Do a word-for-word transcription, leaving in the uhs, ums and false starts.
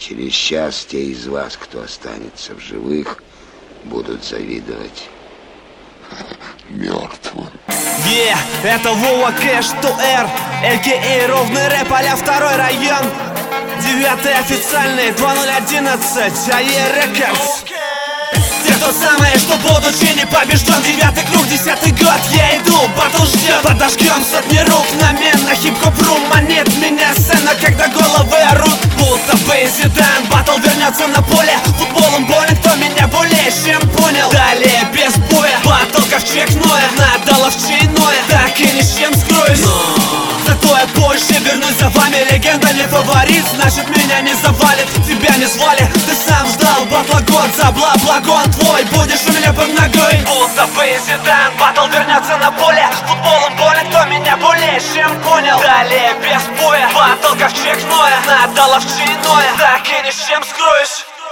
Через час те из вас, кто останется в живых, будут завидовать мертвым. Yeah, это Вова Кэш Туэр, а ка а ровный рэп а-ля второй район. Девятый официальный, два ноль одиннадцать, АЕ Рекордс. Те, кто самое, что будучи не побежден. Девятый круг, десятый год, я иду, батл ждет. Подожгем сотни рук на мен, на хип-хоп рум. Монет меня сцена, когда головы орут. Будто бы Зидан, батл вернется на поле. Футболом болен, кто меня более чем понял. Далее без боя, батл ковчег Ноя. Надо ловче иное, так и ни с чем скроюсь. Зато я позже вернусь за вами. Легенда не фаворит, значит меня не завалит. Тебя не звали, ты сам ждал батла год. За бла-благон твой, будешь у меня под ногой. Будто бы Зидан, батл вернется на поле. Футболом болен, кто меня более чем понял. Далее без боя, батл ковчег Ноя. Надо ловче иное, так и ни с чем скроюсь.